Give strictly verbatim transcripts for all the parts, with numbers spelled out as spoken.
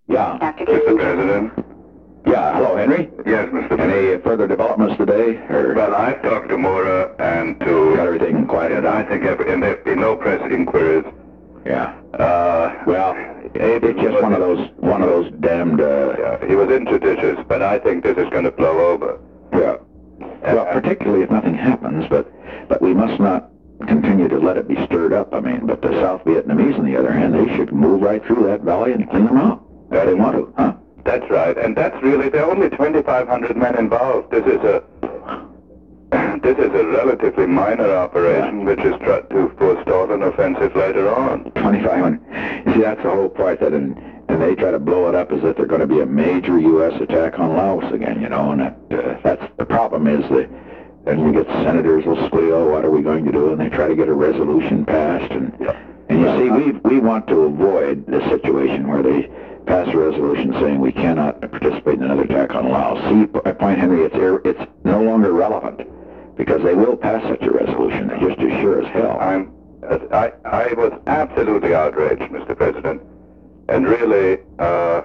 Yeah. Doctor Mister President? Yeah, hello, Henry. Yes, Mister President. Any further developments today? Or Well, I've talked to Mora and to... got everything quieted And I down? think every, and there'll be no press inquiries. Yeah. Uh, Well, it's just one of those, one of those damned, uh... yeah, he was injudicious, but I think this is going to blow over. Yeah. Well, particularly if nothing happens, but but we must not continue to let it be stirred up. I mean, but the South Vietnamese, on the other hand, they should move right through that valley and clean them out. If they want to, huh? That's right, and that's really, there are only twenty-five hundred men involved. This is a... This is a relatively minor operation which is trying to forestall an offensive later on. twenty-five hundred. You see, that's the whole point, that in, and they try to blow it up as if they're going to be a major U S attack on Laos again, you know, and that, uh, that's the problem is that then you get senators will squeal, what are we going to do, and they try to get a resolution passed, and and you see, we we want to avoid the situation where they pass a resolution saying we cannot participate in another attack on Laos. See, my point, Henry, it's ir- it's no longer relevant, because they will pass such a resolution, they're just as sure as hell. I'm, uh, I, I was absolutely outraged, Mister President, and really, uh,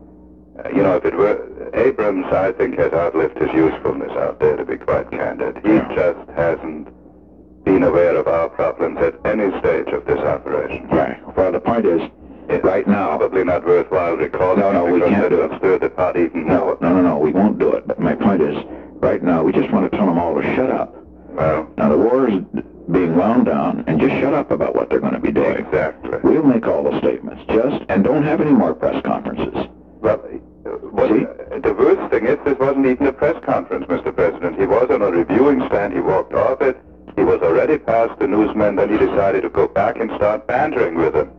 you know, if it were, Abrams, I think, has outlived his usefulness out there, to be quite candid. He Yeah. just hasn't been aware of our problems at any stage of this operation. Right. Well, the point is, It's right now... probably not worthwhile recalling No, no, it we because can't do it'll it. stir the pot even No, more. no, no, no, we won't do it. But my point is, right now, we just want to tell them all to shut up. Well, Now, the war is being wound down, and just shut up about what they're going to be doing. exactly. We'll make all the statements, just, and don't have any more press conferences. Well, uh, what, See? uh, the worst thing is this wasn't even a press conference, Mister President. He was on a reviewing stand. He walked off it. He was already past the newsman. Then he decided to go back and start bantering with them.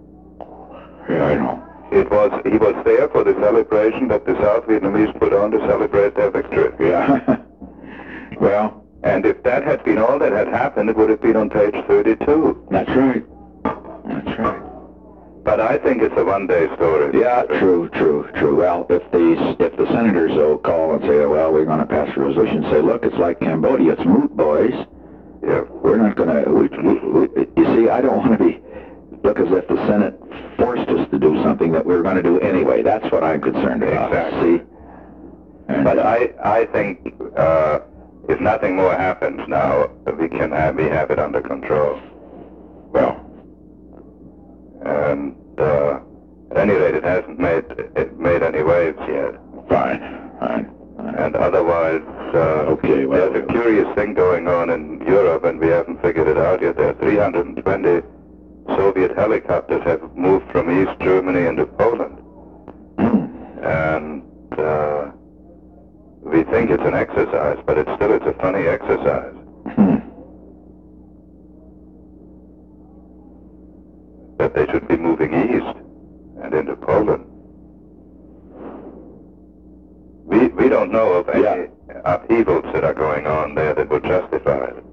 Yeah, I know. It was he was there for the celebration that the South Vietnamese put on to celebrate their victory. Yeah. Well, And if that had been all that had happened, it would have been on page thirty-two. that's right. That's right. But I think it's a one-day story. Yeah, true, true, true. Well, if these, if the senators will call and say, well, we're going to pass a resolution, say, look, it's like Cambodia, it's moot, boys. Yeah. We're not going to, we, we, we, you see, I don't want to be, look as if the Senate forced us to do something that we were going to do anyway. That's what I'm concerned about. Exactly. See? And, But uh, I, I think uh, if nothing more happens now, we can have, we have it under control. well, And uh, at any rate, it hasn't made it made any waves yet. fine, fine. fine. And otherwise, uh, Okay, well- there's a curious thing going on in Europe, and we haven't figured it out yet. There are three hundred twenty Soviet helicopters have moved from East Germany into Poland, Hmm. and uh, we think it's an exercise, but it's still it's a funny exercise. Hmm. That they should be moving east and into Poland. We we don't know of any Yeah. upheavals that are going on there that would justify it.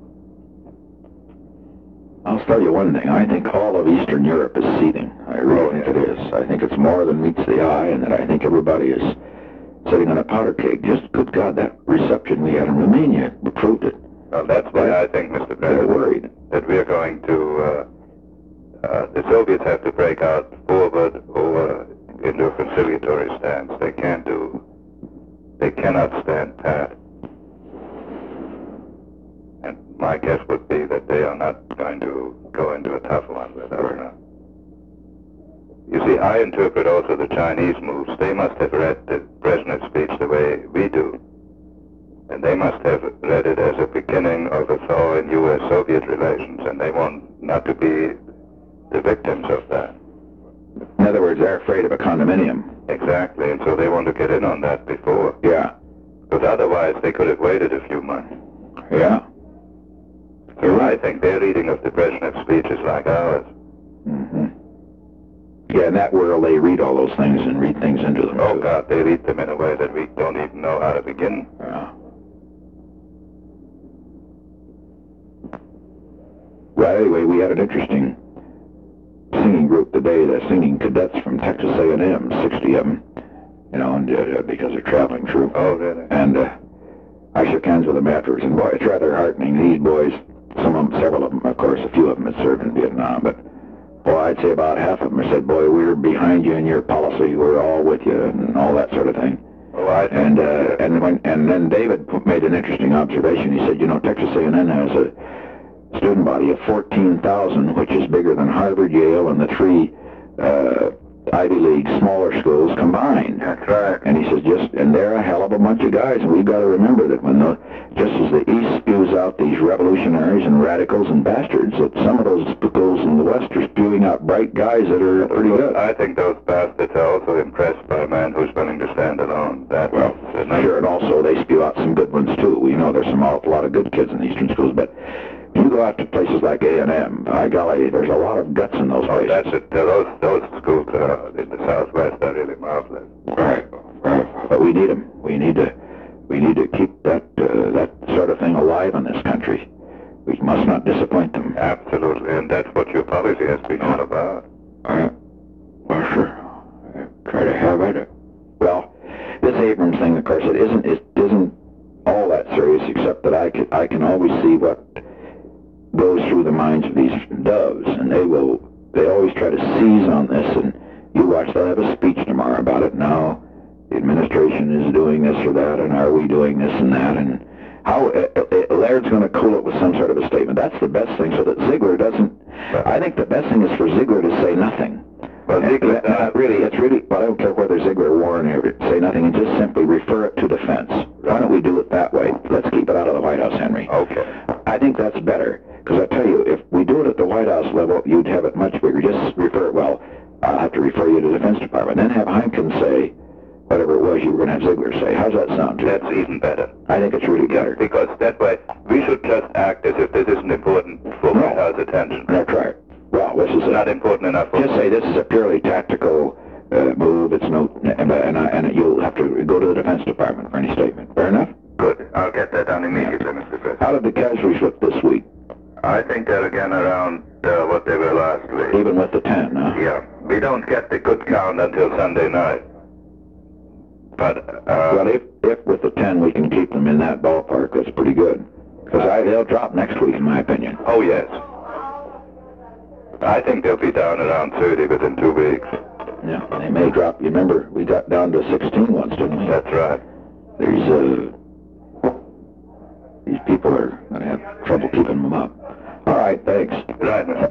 I'll tell you one thing. I think all of Eastern Europe is seething. I really Oh, think yeah. it is. I think it's more than meets the eye, and that I think everybody is sitting on a powder keg. Just, good God, that reception we had in Romania proved it. Well, that's why I think, Mister They're President, worried. that we are going to, uh, uh, the Soviets have to break out forward or into a conciliatory stance. They can't do, they cannot stand pat. And my guess would be that they are not going to go into a tough one with us now. You see, I interpret also the Chinese moves. They must have read the Brezhnev speech the way we do. And they must have read it as a beginning of a thaw in U S Soviet relations, and they want not to be the victims of that. In other words, they're afraid of a condominium. Exactly, and so they want to get in on that before. Yeah. Because otherwise they could have waited a few months. Yeah. So I think their reading of the Brezhnev speech is like ours. Mm-hmm. Yeah, in that world, they read all those things and read things into them. Oh too. God, they read them in a way that we don't even know how to begin. Yeah. Well, anyway, we had an interesting singing group today. The singing cadets from Texas A and M, sixty of them, you know, and, uh, because they're traveling through. Oh, really? And uh, I shook hands with them afterwards, and boy, it's rather heartening. These boys, some of them, several of them, of course, a few of them had served in Vietnam, but Well, I'd say about half of them said, boy, we're behind you in your policy. We're all with you and all that sort of thing. Oh, I think, And uh, and when and then David made an interesting observation. He said, you know, Texas A and M has a student body of fourteen thousand, which is bigger than Harvard, Yale, and the three uh, Ivy League smaller schools combined. That's right. And he says, just and they're a hell of a bunch of guys, and we've got to remember that when the just as the East spews out these revolutionaries and radicals and bastards, that some of those schools in the West are spewing out bright guys that are pretty good. I think those bastards are also impressed by a man who's willing to stand alone. That Well, sure, and also they spew out some good ones too. We know there's some awful lot of good kids in the Eastern schools, but if you go out to places like A and M, by golly, there's a lot of guts in those Oh, places. that's it. Those those schools uh, in the Southwest are really marvelous. Right, right. But we need them. We need to, we need to keep that uh, that sort of thing alive in this country. We must not disappoint them. Absolutely, and that's what your policy has been all about. Uh, well, sure. I try to have it. Well, this Abrams thing, of course, it isn't it isn't all that serious, except that I can I can always see what goes through the minds of these doves, and they will they always try to seize on this. And you watch, they'll have a speech tomorrow about it. Now the administration is doing this or that, and are we doing this and that, and how uh, uh, Laird's going to cool it with some sort of a statement. That's the best thing, so that Ziegler doesn't. I think the best thing is for Ziegler to say nothing. Well, Ziegler, uh, uh, really, it's really. Well, I don't care whether Ziegler or Warren or say nothing, and just simply refer it to defense. Why don't we do it that way? Let's keep it out of the White House, Henry. Okay. I think that's better, because I tell you, if we do it at the White House level, you'd have it much bigger. Just refer it. Well, I'll have to refer you to the Defense Department. Then have Heineken say whatever it was you were going to have Ziegler say. How's that sound to you? That's even better. I think it's really better. Because that way, we should just act as if this isn't important for No. White House attention. That's right. Well, this is It's a, not important enough for... just say this is a purely tactical uh, move. It's no, and, and, I, and you'll have to go to the Defense Department for any statement. Fair enough? Good. I'll get that done immediately, Mister President. How did the casualties look this week? I think they're again around uh, what they were last week. Even with the ten, huh? Yeah. We don't get the good count until Sunday night. But, uh... Well, if, if with the ten we can keep them in that ballpark, that's pretty good. Because they'll drop next week, in my opinion. Oh, yes. I think they'll be down around thirty within two weeks. Yeah, they may drop. You remember, we got down to sixteen once, didn't we? That's right. There's, uh... these people are going to have trouble keeping them up. All right, thanks. Right, Mister